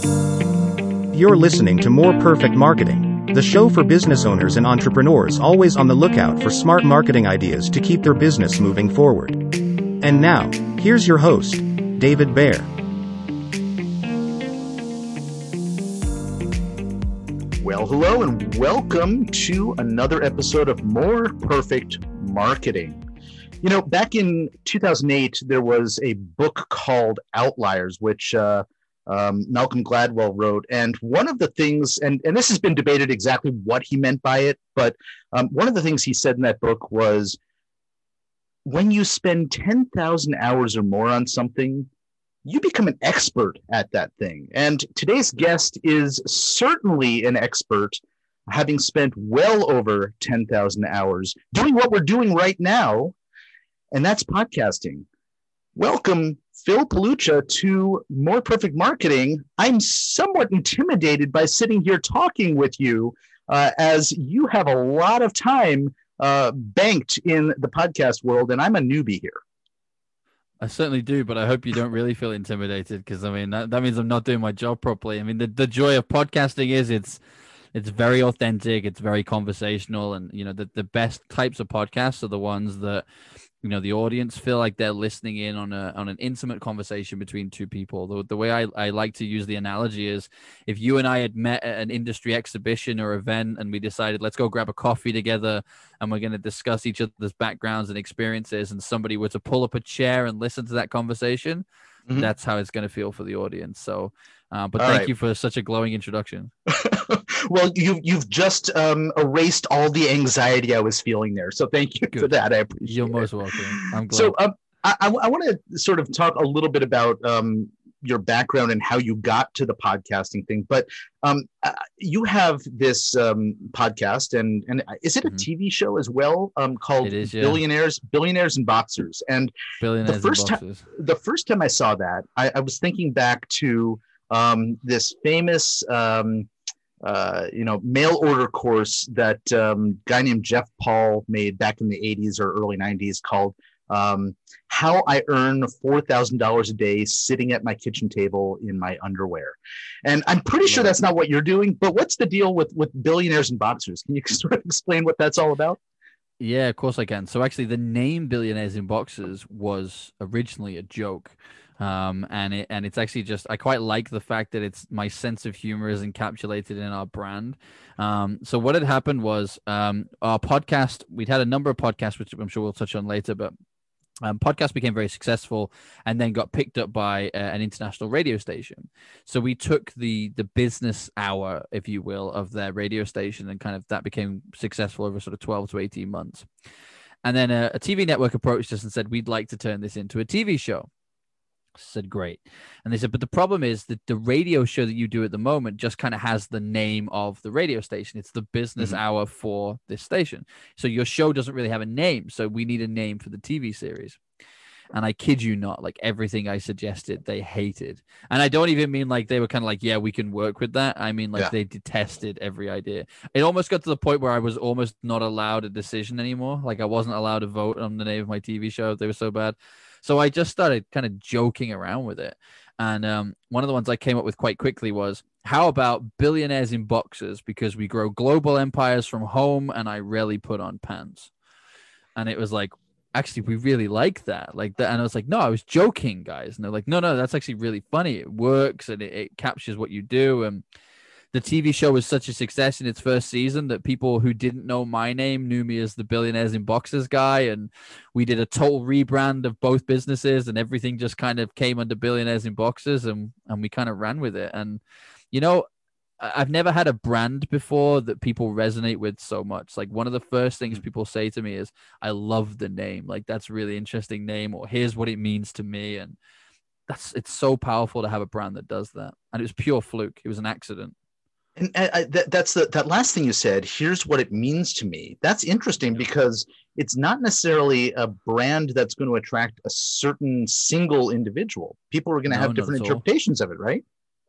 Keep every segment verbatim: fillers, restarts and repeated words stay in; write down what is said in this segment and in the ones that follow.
You're listening to More Perfect Marketing, the show for business owners and entrepreneurs always on the lookout for smart marketing ideas to keep their business moving forward. And now, here's your host, David Baer. Well, hello and welcome to another episode of More Perfect Marketing. You know, back in two thousand eight, there was a book called Outliers, which uh, um, Malcolm Gladwell wrote. And one of the things, and, and this has been debated exactly what he meant by it, but um, one of the things he said in that book was, when you spend ten thousand hours or more on something, you become an expert at that thing. And today's guest is certainly an expert, having spent well over ten thousand hours doing what we're doing right now, and that's podcasting. Welcome, Phil Palucha, to More Perfect Marketing. I'm somewhat intimidated by sitting here talking with you, uh, as you have a lot of time uh, banked in the podcast world, and I'm a newbie here. I certainly do, but I hope you don't really feel intimidated, because I mean that, that means I'm not doing my job properly. I mean, the, the joy of podcasting is it's it's very authentic, it's very conversational, and you know the, the best types of podcasts are the ones that you know the audience feel like they're listening in on a on an intimate conversation between two people. The, the way I, I like to use the analogy is, if you and I had met at an industry exhibition or event and we decided let's go grab a coffee together and we're going to discuss each other's backgrounds and experiences, and somebody were to pull up a chair and listen to that conversation, mm-hmm. that's how it's going to feel for the audience. So uh, but all thank right. you for such a glowing introduction. Well, you've, you've just um, erased all the anxiety I was feeling there. So thank you Good. for that. I appreciate You're it. You're most welcome. I'm glad. So um, I, I, I want to sort of talk a little bit about um, your background and how you got to the podcasting thing. But um, uh, you have this um, podcast, and, and is it a mm-hmm. T V show as well, um, called it is, yeah. Billionaires, Billionaires and Boxers? And Billionaires the first and Boxers. time, the first time I saw that, I, I was thinking back to um, this famous um, Uh, you know, mail order course that um, a guy named Jeff Paul made back in the eighties or early nineties called um, How I Earn four thousand dollars a Day Sitting at My Kitchen Table in My Underwear. And I'm pretty sure that's not what you're doing, but what's the deal with, with Billionaires and Boxers? Can you sort of explain what that's all about? Yeah, of course I can. So actually the name Billionaires in Boxers was originally a joke. Um, and it and it's actually just, I quite like the fact that it's my sense of humor is encapsulated in our brand. Um, so what had happened was um, our podcast, we'd had a number of podcasts, which I'm sure we'll touch on later, but um, podcast became very successful and then got picked up by uh, an international radio station. So we took the the business hour, if you will, of their radio station, and kind of that became successful over sort of twelve to eighteen months. And then a, a T V network approached us and said, we'd like to turn this into a T V show. I said, great. And they said, but the problem is that the radio show that you do at the moment just kind of has the name of the radio station. It's the business mm-hmm. hour for this station. So your show doesn't really have a name. So we need a name for the T V series. And I kid you not, like everything I suggested, they hated. And I don't even mean like they were kind of like, yeah, we can work with that. I mean, like yeah. they detested every idea. It almost got to the point where I was almost not allowed a decision anymore. Like I wasn't allowed to vote on the name of my T V show. They were so bad. So I just started kind of joking around with it. And um, one of the ones I came up with quite quickly was, how about Billionaires in Boxers? Because we grow global empires from home and I rarely put on pants. And it was like, actually, we really like that. Like that. And I was like, no, I was joking, guys. And they're like, no, no, that's actually really funny. It works and it, it captures what you do. And the T V show was such a success in its first season that people who didn't know my name knew me as the Billionaires in Boxers guy. And we did a total rebrand of both businesses, and everything just kind of came under Billionaires in Boxers, and, and we kind of ran with it. And, you know, I've never had a brand before that people resonate with so much. Like one of the first things people say to me is, I love the name. Like that's a really interesting name, or here's what it means to me. And that's, it's so powerful to have a brand that does that. And it was pure fluke. It was an accident. And I, that, that's the, that last thing you said, here's what it means to me. That's interesting because it's not necessarily a brand that's going to attract a certain single individual. People are going to no, have different interpretations of it, right?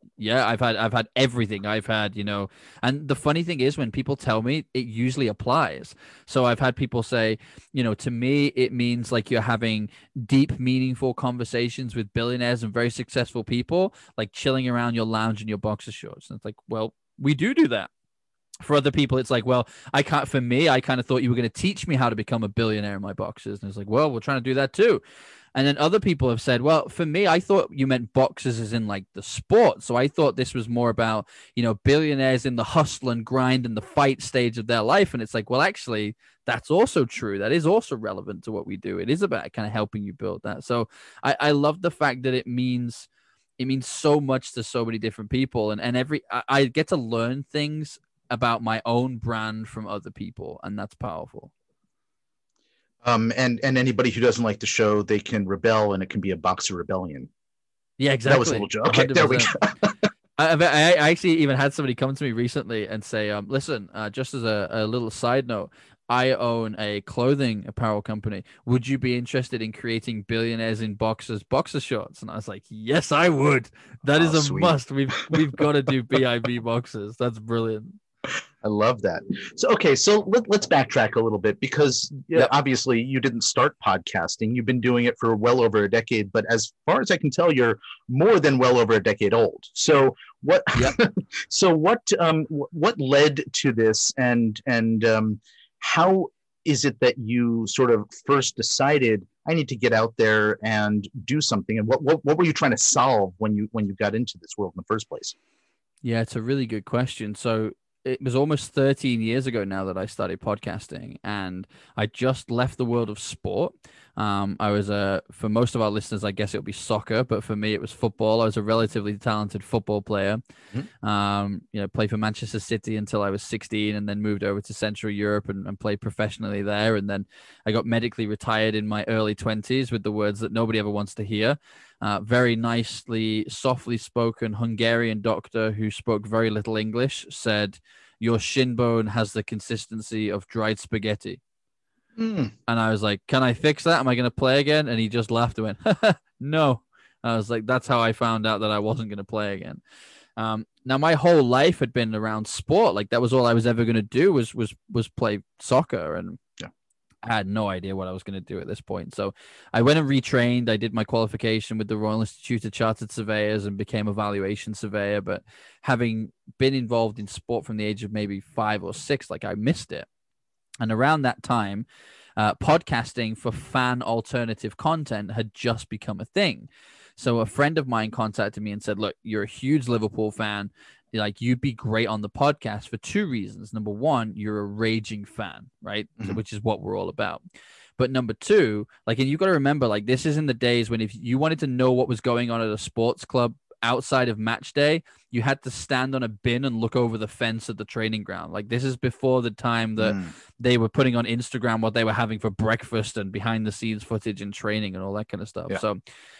Yeah, I've had I've had everything. I've had, you know, and the funny thing is when people tell me, it usually applies. So I've had people say, you know, to me it means like you're having deep, meaningful conversations with billionaires and very successful people, like chilling around your lounge in your boxer shorts. And it's like, well, we do do that. For other people, it's like, well, I can't. For me, I kind of thought you were going to teach me how to become a billionaire in my boxers, and it's like, well, we're trying to do that too. And then other people have said, well, for me, I thought you meant boxers as in like the sport. So I thought this was more about, you know, billionaires in the hustle and grind and the fight stage of their life. And it's like, well, actually, that's also true. That is also relevant to what we do. It is about kind of helping you build that. So I, I love the fact that it means it means so much to so many different people. And, and every I, I get to learn things about my own brand from other people. And that's powerful. Um, and and anybody who doesn't like the show, they can rebel, and it can be a boxer rebellion. Yeah, exactly. That was a little joke. Okay, there we go. I, I actually even had somebody come to me recently and say, um, listen, uh, just as a, a little side note, I own a clothing apparel company. Would you be interested in creating billionaires in boxers boxer shorts? And I was like, yes, I would. That oh, is a sweet. must. We've we've got to do B I B boxers. That's brilliant. I love that. So, okay, so let, let's backtrack a little bit because yep. obviously you didn't start podcasting. You've been doing it for well over a decade, but as far as I can tell, you're more than well over a decade old. So what, yep. so what, um, what led to this, and, and um, how is it that you sort of first decided I need to get out there and do something? And what, what, what were you trying to solve when you, when you got into this world in the first place? Yeah, it's a really good question. So it was almost thirteen years ago now that I started podcasting, and I just left the world of sport. Um, I was a, for most of our listeners, I guess it would be soccer, but for me, it was football. I was a relatively talented football player. Mm-hmm. Um, you know, played for Manchester City until I was sixteen, and then moved over to Central Europe and, and played professionally there. And then I got medically retired in my early twenties with the words that nobody ever wants to hear. Uh, very nicely, softly spoken Hungarian doctor who spoke very little English said, your shin bone has the consistency of dried spaghetti. Mm. And I was like, can I fix that? Am I going to play again? And he just laughed and went, no. I was like, that's how I found out that I wasn't going to play again. Um, now, my whole life had been around sport. Like that was all I was ever going to do was, was, was play soccer. And yeah. I had no idea what I was going to do at this point. So I went and retrained. I did my qualification with the Royal Institute of Chartered Surveyors and became a valuation surveyor. But having been involved in sport from the age of maybe five or six, like I missed it. And around that time, uh, podcasting for fan alternative content had just become a thing. So a friend of mine contacted me and said, look, you're a huge Liverpool fan. Like you'd be great on the podcast for two reasons. Number one, you're a raging fan, right? Mm-hmm. So, which is what we're all about. But number two, like, and you've got to remember, like, this is in the days when if you wanted to know what was going on at a sports club outside of match day, you had to stand on a bin and look over the fence at the training ground. Like this is before the time that mm. they were putting on Instagram what they were having for breakfast and behind the scenes footage and training and all that kind of stuff. Yeah. So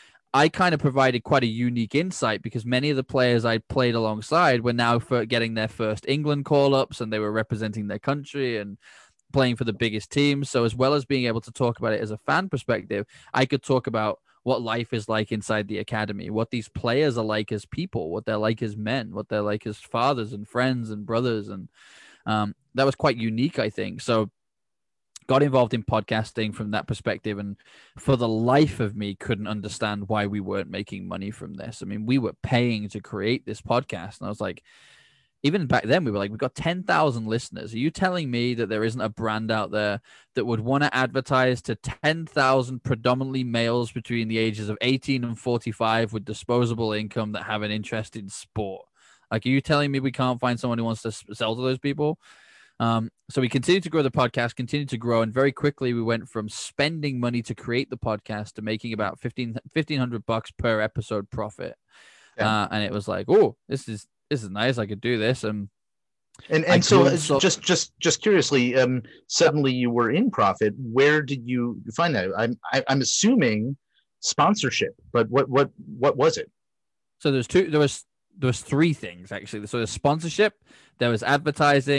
I kind of provided quite a unique insight because many of the players I played alongside were now for getting their first England call-ups and they were representing their country and playing for the biggest teams. So as well as being able to talk about it as a fan perspective, I could talk about what life is like inside the academy, what these players are like as people, what they're like as men, what they're like as fathers and friends and brothers. And um, that was quite unique, I think. So got involved in podcasting from that perspective. And for the life of me, couldn't understand why we weren't making money from this. I mean, we were paying to create this podcast. And I was like, even back then, we were like, we've got ten thousand listeners. Are you telling me that there isn't a brand out there that would want to advertise to ten thousand predominantly males between the ages of eighteen and forty-five with disposable income that have an interest in sport? Like, are you telling me we can't find someone who wants to sell to those people? Um, so we continued to grow the podcast, continued to grow. And very quickly, we went from spending money to create the podcast to making about fifteen hundred bucks per episode profit. Yeah. Uh, and it was like, oh, this is, this is nice. I could do this. And and and so, so just just just curiously, um, suddenly you were in profit. Where did you find that? I'm I, I'm assuming sponsorship, but what what what was it? So there's two. There was there was three things actually. So there's sponsorship, there was advertising,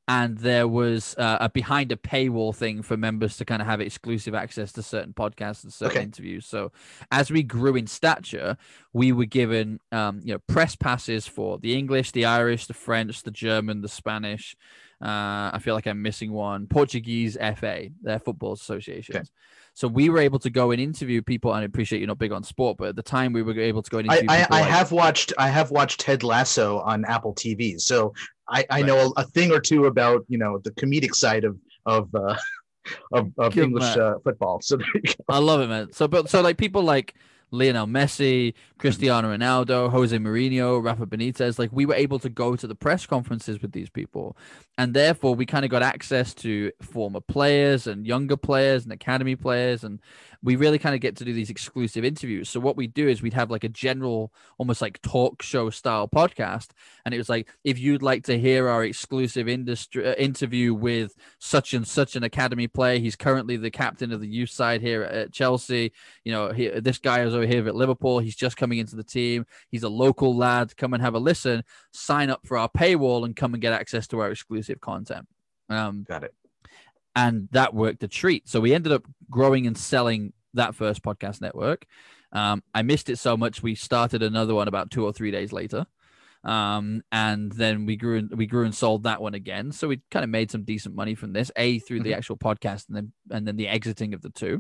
and there was uh, a behind a paywall thing for members to kind of have exclusive access to certain podcasts and certain Okay. interviews. So as we grew in stature, we were given um, you know press passes for the English, the Irish, the French, the German, the Spanish. Uh, I feel like I'm missing one. Portuguese F A, their football associations. Okay. So we were able to go and interview people. And I appreciate you're not big on sport, but at the time we were able to go and I, interview I, people. I like, have watched I have watched Ted Lasso on Apple T V, so I, I Right. know a, a thing or two about you know the comedic side of of uh, of, of Good English man. uh, football. So there you go. I love it, man. So, but so like people like Lionel Messi, Cristiano Ronaldo, Jose Mourinho, Rafa Benitez, like we were able to go to the press conferences with these people, and therefore we kind of got access to former players and younger players and academy players, and we really kind of get to do these exclusive interviews. So what we do is we'd have like a general, almost like talk show style podcast, and it was like, if you'd like to hear our exclusive industry uh, interview with such and such an academy player, he's currently the captain of the youth side here at Chelsea. You know, he, this guy is over here at Liverpool. He's just coming into the team. He's a local lad. Come and have a listen. Sign up for our paywall and come and get access to our exclusive content. Um, Got it. and that worked a treat. So we ended up growing and selling that first podcast network. Um, I missed it so much, we started another one about two or three days later. Um, and then we grew and we grew and sold that one again. So we kind of made some decent money from this, a through the Mhm. actual podcast, and then and then the exiting of the two.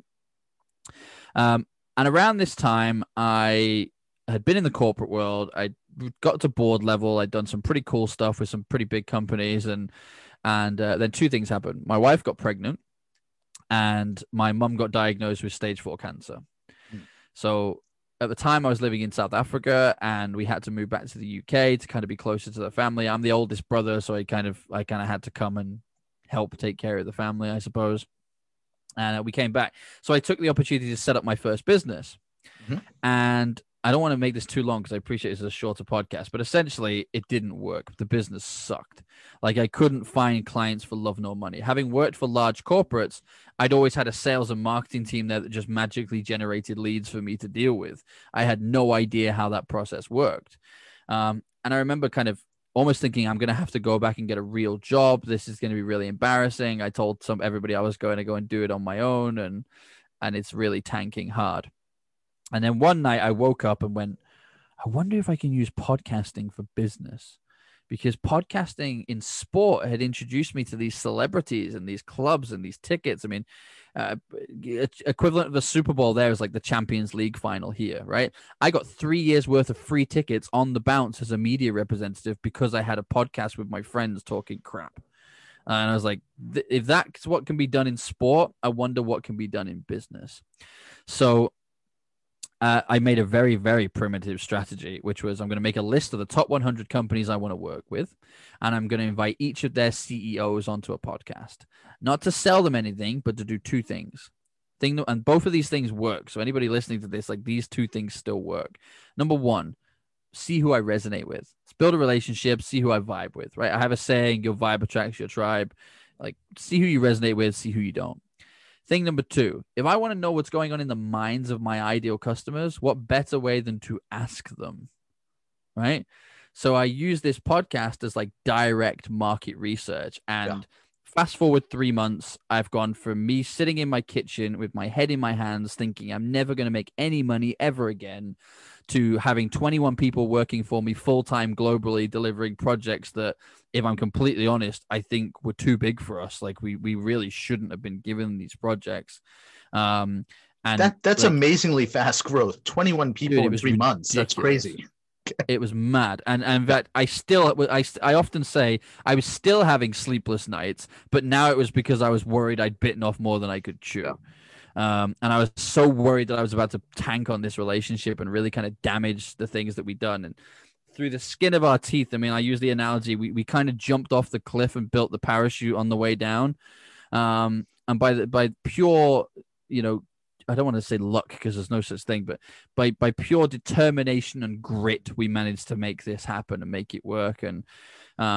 Um, and around this time, I had been in the corporate world. I got to board level. I'd done some pretty cool stuff with some pretty big companies, and and uh, then two things happened. My wife got pregnant, and my mum got diagnosed with stage four cancer. Mm. So at the time, I was living in South Africa, and we had to move back to the U K to kind of be closer to the family. I'm the oldest brother, so I kind of I kind of had to come and help take care of the family, I suppose. And uh, we came back. So I took the opportunity to set up my first business. Mhm. And I don't want to make this too long because I appreciate this is a shorter podcast, but essentially it didn't work. The business sucked. Like I couldn't find clients for love nor money. Having worked for large corporates, I'd always had a sales and marketing team there that just magically generated leads for me to deal with. I had no idea how that process worked. Um, and I remember kind of almost thinking I'm going to have to go back and get a real job. This is going to be really embarrassing. I told some everybody I was going to go and do it on my own, and and it's really tanking hard. And then one night I woke up and went, I wonder if I can use podcasting for business, because podcasting in sport had introduced me to these celebrities and these clubs and these tickets. I mean, uh, equivalent of the Super Bowl there is like the Champions League final here, right? I got three years worth of free tickets on the bounce as a media representative because I had a podcast with my friends talking crap. And I was like, if that's what can be done in sport, I wonder what can be done in business. So Uh, I made a very, very primitive strategy, which was I'm going to make a list of the top one hundred companies I want to work with, and I'm going to invite each of their C E Os onto a podcast, not to sell them anything, but to do two things. Thing, and both of these things work. So anybody listening to this, like these two things still work. Number one, see who I resonate with. Let's build a relationship, see who I vibe with, right? I have a saying, your vibe attracts your tribe. Like, see who you resonate with, see who you don't. Thing number two, if I want to know what's going on in the minds of my ideal customers, what better way than to ask them, right? So I use this podcast as like direct market research. And yeah. Fast forward three months, I've gone from me sitting in my kitchen with my head in my hands thinking I'm never going to make any money ever again, to having twenty-one people working for me full-time globally, delivering projects that, if I'm completely honest, I think were too big for us. Like we we really shouldn't have been given these projects. Um, and that that's like, amazingly fast growth. twenty-one people dude, in three ridiculous. months. That's crazy. It was mad. And, and in fact, I still, I, I often say I was still having sleepless nights, but now it was because I was worried I'd bitten off more than I could chew. Yeah. Um, and I was so worried that I was about to tank on this relationship and really kind of damage the things that we'd done. And through the skin of our teeth, I mean, I use the analogy, we, we kind of jumped off the cliff and built the parachute on the way down. Um, and by the, by pure, you know, I don't want to say luck because there's no such thing, but by, by pure determination and grit, we managed to make this happen and make it work. And, um,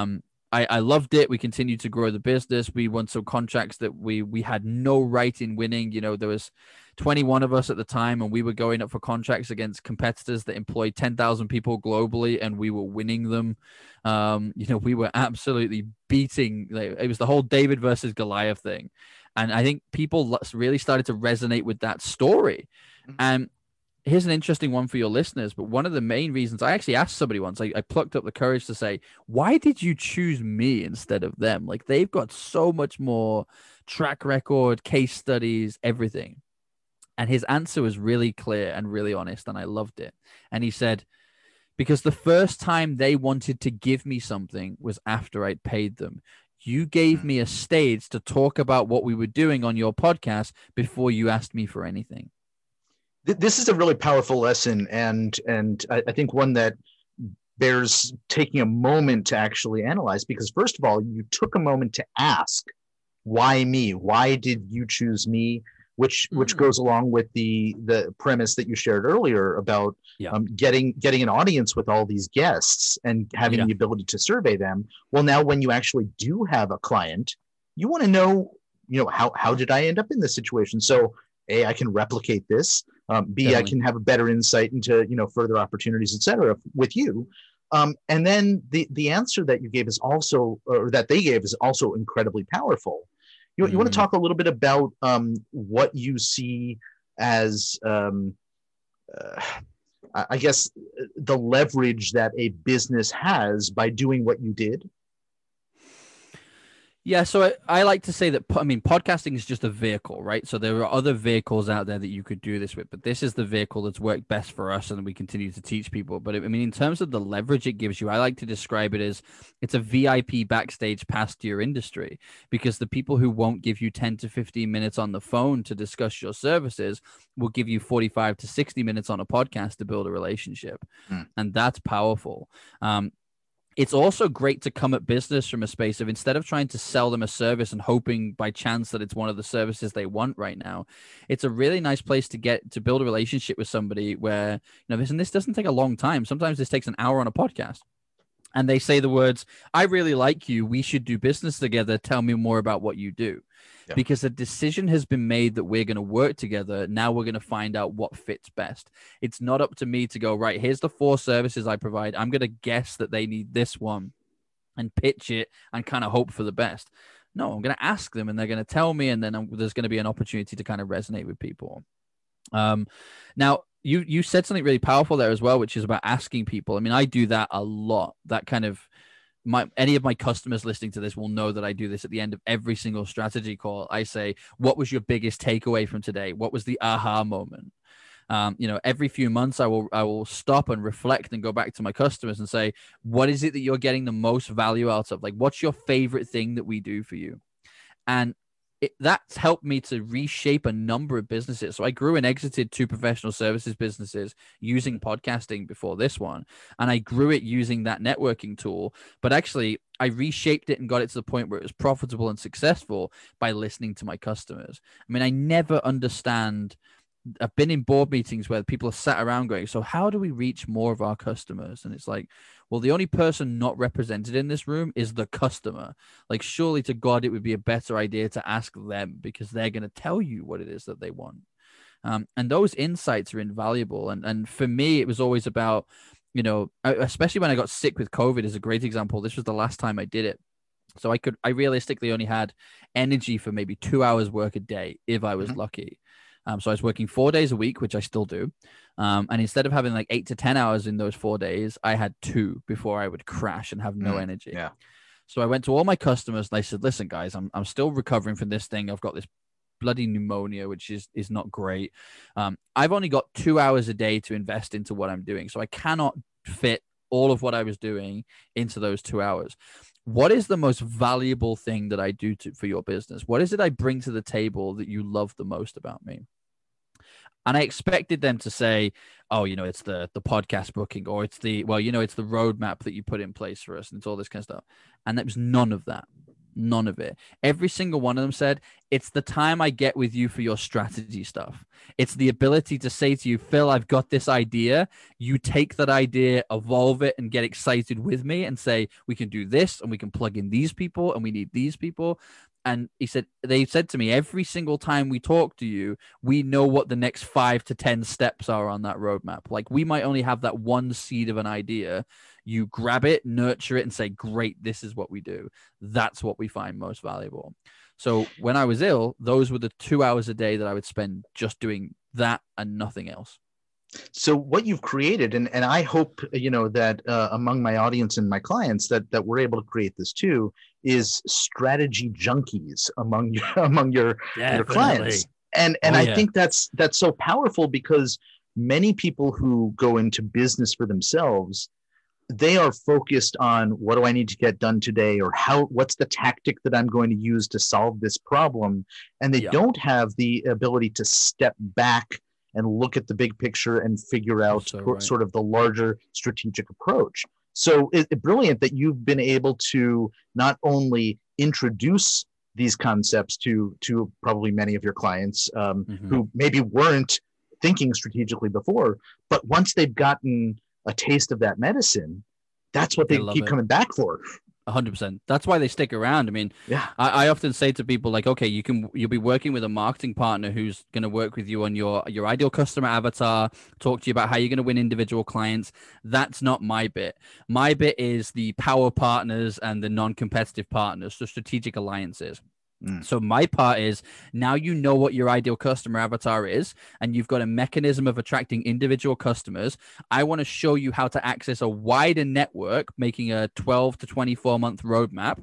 I, I loved it. We continued to grow the business. We won some contracts that we we had no right in winning. You know, there was twenty-one of us at the time, and we were going up for contracts against competitors that employed ten thousand people globally, and we were winning them. Um, you know, we were absolutely beating. Like, it was the whole David versus Goliath thing, and I think people really started to resonate with that story. Mm-hmm. And here's an interesting one for your listeners, but one of the main reasons I actually asked somebody once, I, I plucked up the courage to say, why did you choose me instead of them? Like, they've got so much more track record, case studies, everything. And his answer was really clear and really honest, and I loved it. And he said, because the first time they wanted to give me something was after I'd paid them. You gave me a stage to talk about what we were doing on your podcast before you asked me for anything. This is a really powerful lesson, and and I, I think one that bears taking a moment to actually analyze, because first of all, you took a moment to ask, why me? Why did you choose me? Which which mm. goes along with the the premise that you shared earlier about yeah. um, getting getting an audience with all these guests and having yeah. the ability to survey them. Well, now when you actually do have a client, you want to know, you know, how how did I end up in this situation? So A, I can replicate this. Um, B, Definitely. I can have a better insight into, you know, further opportunities, et cetera, with you. Um, and then the the answer that you gave is also, or that they gave is also incredibly powerful. You, mm. you want to talk a little bit about um, what you see as, um, uh, I guess, the leverage that a business has by doing what you did? Yeah, so I, I like to say that, I mean, podcasting is just a vehicle, right? So there are other vehicles out there that you could do this with, but this is the vehicle that's worked best for us, and we continue to teach people. But I mean, in terms of the leverage it gives you, I like to describe it as it's a V I P backstage pass to your industry, because the people who won't give you ten to fifteen minutes on the phone to discuss your services will give you forty-five to sixty minutes on a podcast to build a relationship. Mm. And that's powerful. Um, It's also great to come at business from a space of, instead of trying to sell them a service and hoping by chance that it's one of the services they want right now, it's a really nice place to get to build a relationship with somebody where, you know, this and this doesn't take a long time. Sometimes this takes an hour on a podcast. And they say the words, I really like you. We should do business together. Tell me more about what you do. Yeah. Because a decision has been made that we're going to work together. Now we're going to find out what fits best. It's not up to me to go, right, here's the four services I provide. I'm going to guess that they need this one and pitch it and kind of hope for the best. No, I'm going to ask them and they're going to tell me. And then I'm, there's going to be an opportunity to kind of resonate with people. Um, now, you, you said something really powerful there as well, which is about asking people. I mean, I do that a lot. That kind of, My, any of my customers listening to this will know that I do this at the end of every single strategy call. I say, what was your biggest takeaway from today? What was the aha moment? Um, you know, every few months I will, I will stop and reflect and go back to my customers and say, what is it that you're getting the most value out of? Like, what's your favorite thing that we do for you? And It, that's helped me to reshape a number of businesses. So I grew and exited two professional services businesses using podcasting before this one. And I grew it using that networking tool. But actually, I reshaped it and got it to the point where it was profitable and successful by listening to my customers. I mean, I never understand. I've been in board meetings where people are sat around going, so how do we reach more of our customers? And it's like, well, the only person not represented in this room is the customer. Like, surely to God, it would be a better idea to ask them, because they're going to tell you what it is that they want. Um, and those insights are invaluable. And, and for me, it was always about, you know, especially when I got sick with COVID is a great example. This was the last time I did it. So I could, I realistically only had energy for maybe two hours work a day if I was mm-hmm. lucky. Um, so I was working four days a week, which I still do. Um, and instead of having like eight to ten hours in those four days, I had two before I would crash and have no mm, energy. Yeah. So I went to all my customers and I said, listen, guys, I'm, I'm still recovering from this thing. I've got this bloody pneumonia, which is, is not great. Um, I've only got two hours a day to invest into what I'm doing. So I cannot fit all of what I was doing into those two hours. What is the most valuable thing that I do to, for your business? What is it I bring to the table that you love the most about me? And I expected them to say, oh, you know, it's the the podcast booking, or it's the, well, you know, it's the roadmap that you put in place for us, and it's all this kind of stuff. And there was none of that. None of it. Every single one of them said, it's the time I get with you for your strategy stuff. It's the ability to say to you, Phil, I've got this idea. You take that idea, evolve it, and get excited with me and say, we can do this and we can plug in these people and we need these people. And he said, they said to me, every single time we talk to you, we know what the next five to ten steps are on that roadmap. Like, we might only have that one seed of an idea. You grab it, nurture it, and say, great, this is what we do. That's what we find most valuable. So when I was ill, those were the two hours a day that I would spend just doing that and nothing else. So what you've created, and, and I hope, you know, that uh, among my audience and my clients that, that we're able to create this too, is strategy junkies among your, among your, your clients. And, and oh, I yeah. think that's, that's so powerful, because many people who go into business for themselves, they are focused on, what do I need to get done today? Or how, what's the tactic that I'm going to use to solve this problem? And they yeah. don't have the ability to step back and look at the big picture and figure out so right. sort of the larger strategic approach. So it's it, brilliant that you've been able to not only introduce these concepts to, to probably many of your clients um, mm-hmm. who maybe weren't thinking strategically before, but once they've gotten a taste of that medicine, that's what they, they keep it. coming back for. one hundred percent. That's why they stick around. I mean, yeah. I, I often say to people, like, okay, you can, you'll be working with a marketing partner who's going to work with you on your, your ideal customer avatar, talk to you about how you're going to win individual clients. That's not my bit. My bit is the power partners and the non-competitive partners, so strategic alliances. Mm. So my part is, now you know what your ideal customer avatar is, and you've got a mechanism of attracting individual customers. I want to show you how to access a wider network, making a twelve to twenty-four month roadmap.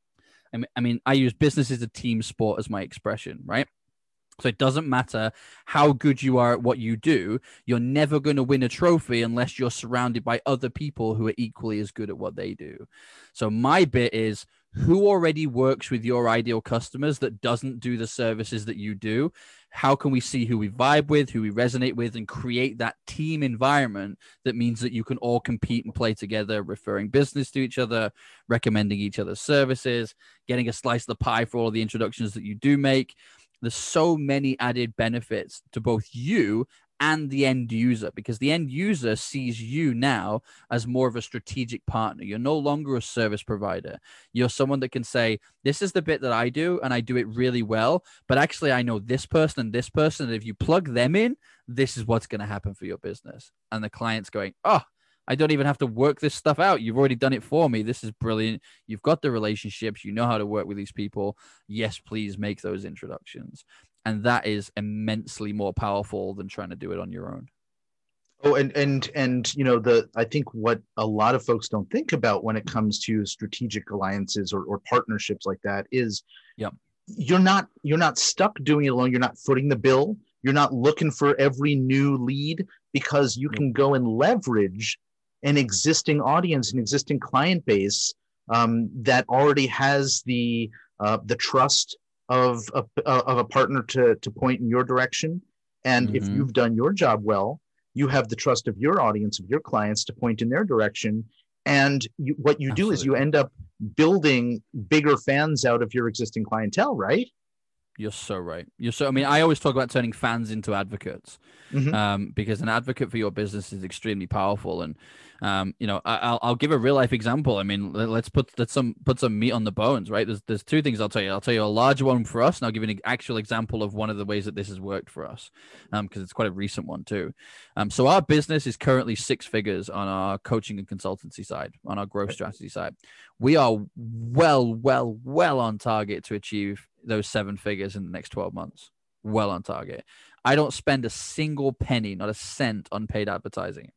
I mean, I mean, I use business as a team sport as my expression, right? So it doesn't matter how good you are at what you do. You're never going to win a trophy unless you're surrounded by other people who are equally as good at what they do. So my bit is, who already works with your ideal customers that doesn't do the services that you do? How can we see who we vibe with, who we resonate with, and create that team environment that means that you can all compete and play together, referring business to each other, recommending each other's services, getting a slice of the pie for all of the introductions that you do make. There's so many added benefits to both you and the end user, because the end user sees you now as more of a strategic partner. You're no longer a service provider. You're someone that can say, this is the bit that I do, and I do it really well, but actually I know this person and this person, and if you plug them in, this is what's going to happen for your business. And the client's going, oh, I don't even have to work this stuff out. You've already done it for me. This is brilliant. You've got the relationships. You know how to work with these people. Yes, please make those introductions. And that is immensely more powerful than trying to do it on your own. Oh, and and and you know, the I think what a lot of folks don't think about when it comes to strategic alliances or, or partnerships like that is, yep. you're not you're not stuck doing it alone. You're not footing the bill. You're not looking for every new lead, because you can go and leverage an existing audience, an existing client base um, that already has the uh, the trust of a, of a partner to, to point in your direction. And mm-hmm. if you've done your job well, you have the trust of your audience, of your clients, to point in their direction. And you, what you Absolutely. do is you end up building bigger fans out of your existing clientele, right? You're so right. You're so, I mean, I always talk about turning fans into advocates, mm-hmm. um, because an advocate for your business is extremely powerful. And, um, you know, I, I'll, I'll give a real life example. I mean, let, let's put, let's some, put some meat on the bones, right? There's, there's two things I'll tell you. I'll tell you a large one for us, and I'll give you an actual example of one of the ways that this has worked for us. Um, cause it's quite a recent one too. Um, so our business is currently six figures on our coaching and consultancy side, on our growth strategy side. We are well, well, well on target to achieve those seven figures in the next twelve months. Well on target. I don't spend a single penny, not a cent, on paid advertising.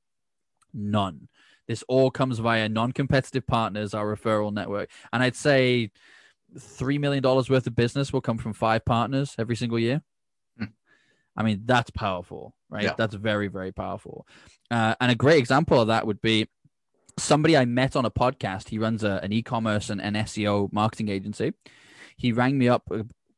None. This all comes via non-competitive partners, our referral network. And I'd say three million dollars worth of business will come from five partners every single year. Hmm. I mean, that's powerful, right? Yeah. That's very, very powerful. Uh, and a great example of that would be somebody I met on a podcast. He runs a, an e-commerce and an S E O marketing agency. He rang me up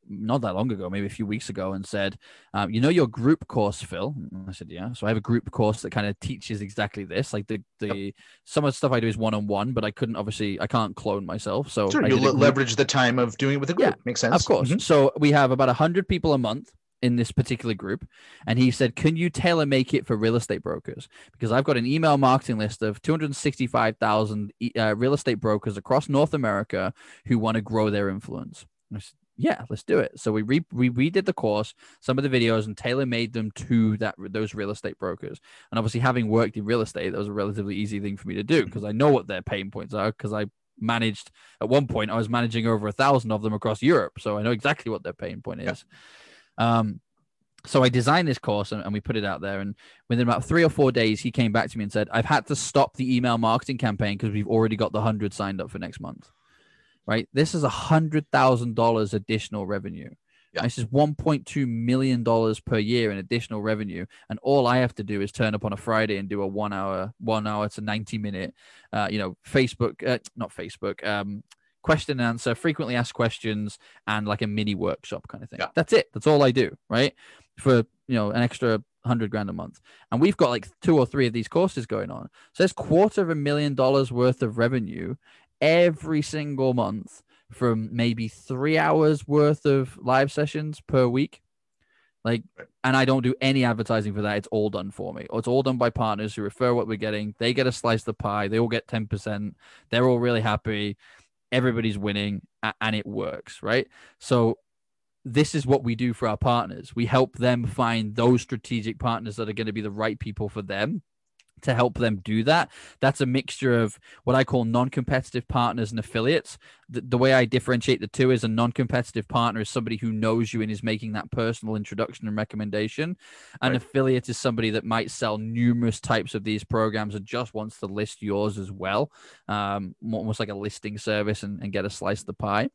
not that long ago, maybe a few weeks ago, and said, um, you know, your group course, Phil? And I said, yeah. So I have a group course that kind of teaches exactly this. Like the, the, yep. some of the stuff I do is one-on-one, but I couldn't, obviously I can't clone myself. So sure, I you leverage the time of doing it with a group. Yeah, makes sense. Of course. Mm-hmm. So we have about a hundred people a month in this particular group. And he said, can you tailor make it for real estate brokers? Because I've got an email marketing list of two hundred sixty-five thousand uh, real estate brokers across North America who want to grow their influence. And I said, yeah, let's do it. So we re we redid the course, some of the videos, and tailor made them to that those real estate brokers. And obviously, having worked in real estate, that was a relatively easy thing for me to do because I know what their pain points are. Because I managed at one point, I was managing over a thousand of them across Europe, so I know exactly what their pain point is. Yeah. Um, so I designed this course and, and we put it out there. And within about three or four days, he came back to me and said, "I've had to stop the email marketing campaign because we've already got the hundred signed up for next month." Right. This is a hundred thousand dollars additional revenue. Yeah. This is one point two million dollars per year in additional revenue. And all I have to do is turn up on a Friday and do a one hour, one hour to ninety minute, uh, you know, Facebook, uh, not Facebook, um, question and answer, frequently asked questions, and like a mini workshop kind of thing. Yeah. That's it. That's all I do. Right. For, you know, an extra hundred grand a month. And we've got like two or three of these courses going on. So there's quarter of a million dollars worth of revenue every single month from maybe three hours worth of live sessions per week. Like, and I don't do any advertising for that. It's all done for me. Or it's all done by partners who refer what we're getting. They get a slice of the pie. They all get ten percent. They're all really happy. Everybody's winning and it works. Right. So this is what we do for our partners. We help them find those strategic partners that are going to be the right people for them to help them do that. That's a mixture of what I call non-competitive partners and affiliates. The, the way I differentiate the two is a non-competitive partner is somebody who knows you and is making that personal introduction and recommendation. An right. affiliate is somebody that might sell numerous types of these programs and just wants to list yours as well. Um, almost like a listing service and, and get a slice of the pie.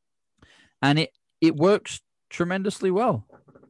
And it, it works tremendously well.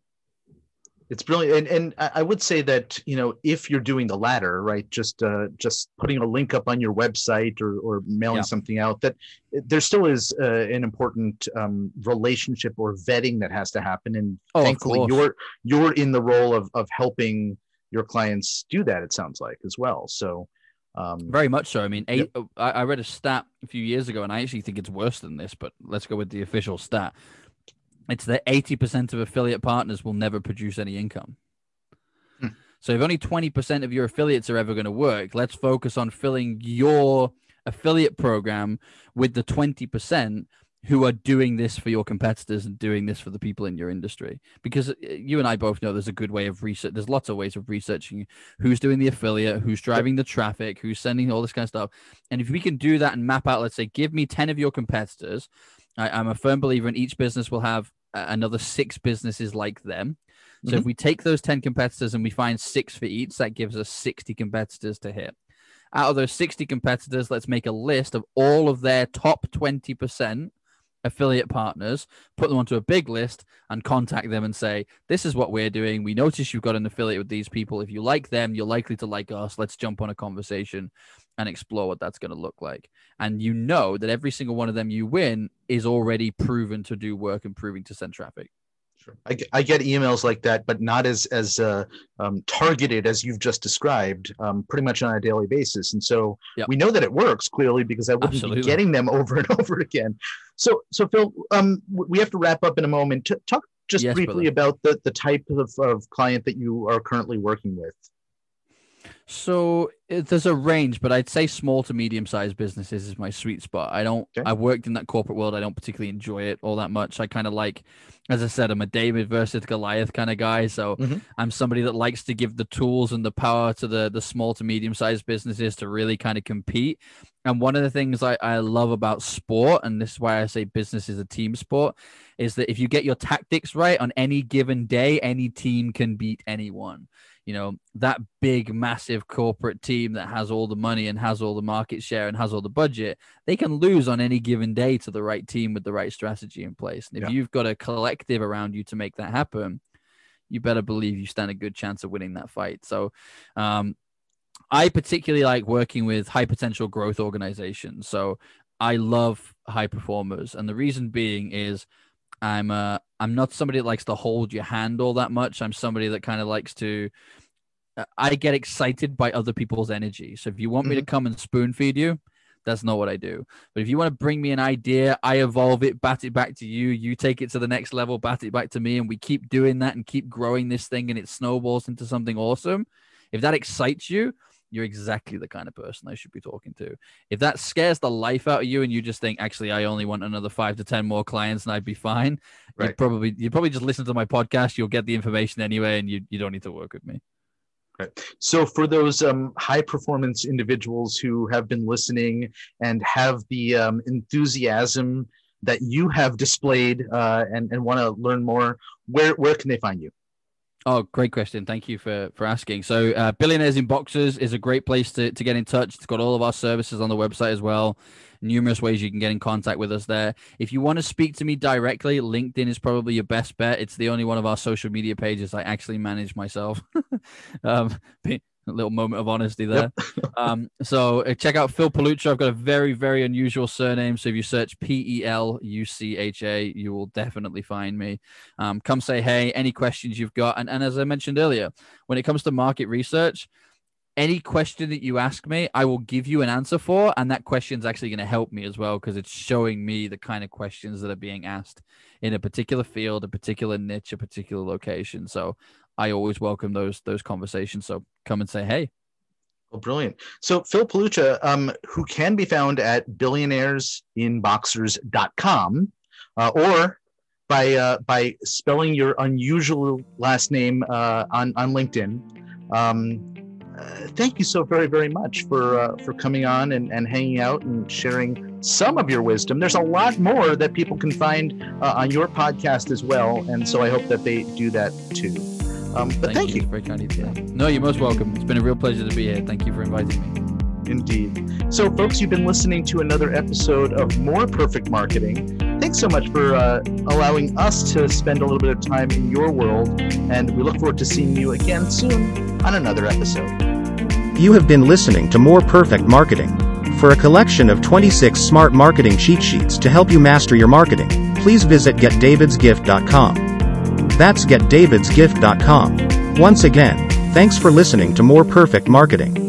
It's brilliant. And, and I would say that, you know, if you're doing the latter, right, just uh, just putting a link up on your website or, or mailing yeah. something out, that there still is uh, an important um, relationship or vetting that has to happen. And oh, thankfully, you're you're in the role of, of helping your clients do that, it sounds like, as well. So um, very much so. I mean, eight, yep. I, I read a stat a few years ago, and I actually think it's worse than this, but let's go with the official stat. It's that eighty percent of affiliate partners will never produce any income. Hmm. So if only twenty percent of your affiliates are ever going to work, let's focus on filling your affiliate program with the twenty percent who are doing this for your competitors and doing this for the people in your industry. Because you and I both know there's a good way of research. There's lots of ways of researching who's doing the affiliate, who's driving the traffic, who's sending all this kind of stuff. And if we can do that and map out, let's say, give me ten of your competitors. I, I'm a firm believer in each business will have another six businesses like them. So mm-hmm. if we take those ten competitors and we find six for each, that gives us sixty competitors to hit. Out of those sixty competitors, let's make a list of all of their top twenty percent affiliate partners, put them onto a big list and contact them and say, this is what we're doing. We notice you've got an affiliate with these people. If you like them, you're likely to like us. Let's jump on a conversation and explore what that's going to look like. And you know that every single one of them you win is already proven to do work and proving to send traffic. Sure. I get, I get emails like that, but not as as uh, um, targeted as you've just described, um, pretty much on a daily basis. And so yep. we know that it works clearly because I wouldn't Absolutely. be getting them over and over again. So, so Phil, um, we have to wrap up in a moment. T- talk just yes, briefly brother. about the, the type of, of client that you are currently working with. So it, there's a range, but I'd say small to medium-sized businesses is my sweet spot. I don't, okay. I worked in that corporate world. I don't particularly enjoy it all that much. I kind of like, as I said, I'm a David versus Goliath kind of guy. So mm-hmm. I'm somebody that likes to give the tools and the power to the, the small to medium-sized businesses to really kind of compete. And one of the things I, I love about sport, and this is why I say business is a team sport, is that if you get your tactics right on any given day, any team can beat anyone. You know, that big, massive corporate team that has all the money and has all the market share and has all the budget, they can lose on any given day to the right team with the right strategy in place. And if yeah. you've got a collective around you to make that happen, you better believe you stand a good chance of winning that fight. So um, I particularly like working with high potential growth organizations. So I love high performers. And the reason being is I'm uh I'm not somebody that likes to hold your hand all that much. I'm somebody that kind of likes to. Uh, I get excited by other people's energy. So if you want mm-hmm. me to come and spoon feed you, that's not what I do. But if you want to bring me an idea, I evolve it, bat it back to you. You take it to the next level, bat it back to me, and we keep doing that and keep growing this thing, and it snowballs into something awesome. If that excites you, you're exactly the kind of person I should be talking to. If that scares the life out of you and you just think, actually, I only want another five to ten more clients and I'd be fine, right. you probably you probably just listen to my podcast. You'll get the information anyway, and you, you don't need to work with me. Right. So for those um, high performance individuals who have been listening and have the um, enthusiasm that you have displayed uh, and, and want to learn more, where, where can they find you? Oh, great question. Thank you for, for asking. So uh, Billionaires in Boxers is a great place to, to get in touch. It's got all of our services on the website as well. Numerous ways you can get in contact with us there. If you want to speak to me directly, LinkedIn is probably your best bet. It's the only one of our social media pages I actually manage myself. um, a little moment of honesty there. Yep. um, so uh, check out Phil Pelucha. I've got a very, very unusual surname. So if you search P E L U C H A, you will definitely find me. Um, come say hey, any questions you've got. And, and as I mentioned earlier, when it comes to market research, any question that you ask me, I will give you an answer for. And that question is actually going to help me as well, because it's showing me the kind of questions that are being asked in a particular field, a particular niche, a particular location. So I always welcome those those conversations. So come and say hey. Well, brilliant. So Phil Pelucha, um, who can be found at billionaires in boxers dot com, uh, or by uh, by spelling your unusual last name uh, on, on LinkedIn. Um, Uh, thank you so very, very much for uh, for coming on and, and hanging out and sharing some of your wisdom. There's a lot more that people can find uh, on your podcast as well, and so I hope that they do that too. Um, but thank, thank you. you. Very kind of you. No, you're most welcome. It's been a real pleasure to be here. Thank you for inviting me. Indeed. So, folks, you've been listening to another episode of More Perfect Marketing. Thanks so much for uh, allowing us to spend a little bit of time in your world, and we look forward to seeing you again soon on another episode. You have been listening to More Perfect Marketing. For a collection of twenty-six smart marketing cheat sheets to help you master your marketing, please visit get davids gift dot com. That's get davids gift dot com. Once again, thanks for listening to More Perfect Marketing.